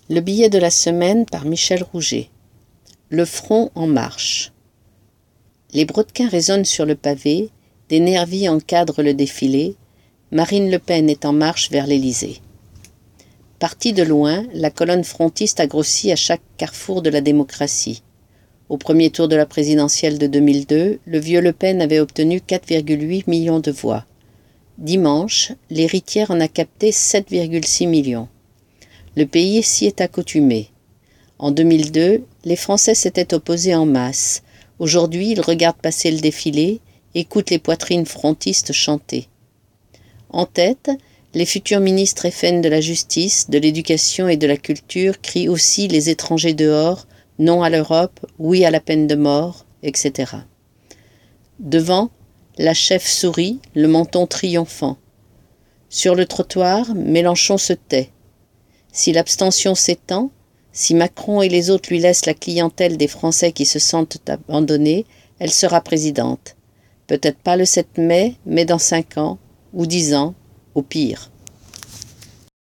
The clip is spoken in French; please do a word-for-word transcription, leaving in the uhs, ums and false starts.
Le billet de la semaine par Michel Rouget. Le front en marche. Les brodequins résonnent sur le pavé, des nervis encadrent le défilé, Marine Le Pen est en marche vers l'Élysée. Partie de loin, la colonne frontiste a grossi à chaque carrefour de la démocratie. Au premier tour de la présidentielle de deux mille deux, le vieux Le Pen avait obtenu quatre virgule huit millions de voix. Dimanche, l'héritière en a capté sept virgule six millions. Le pays s'y est accoutumé. En deux mille deux, les Français s'étaient opposés en masse. Aujourd'hui, ils regardent passer le défilé, écoutent les poitrines frontistes chanter. En tête, les futurs ministres F N de la Justice, de l'Éducation et de la Culture crient aussi les étrangers dehors, non à l'Europe, oui à la peine de mort, et cetera. Devant, la chef sourit, le menton triomphant. Sur le trottoir, Mélenchon se tait. Si l'abstention s'étend, si Macron et les autres lui laissent la clientèle des Français qui se sentent abandonnés, elle sera présidente. Peut-être pas le sept mai, mais dans cinq ans, ou dix ans, au pire.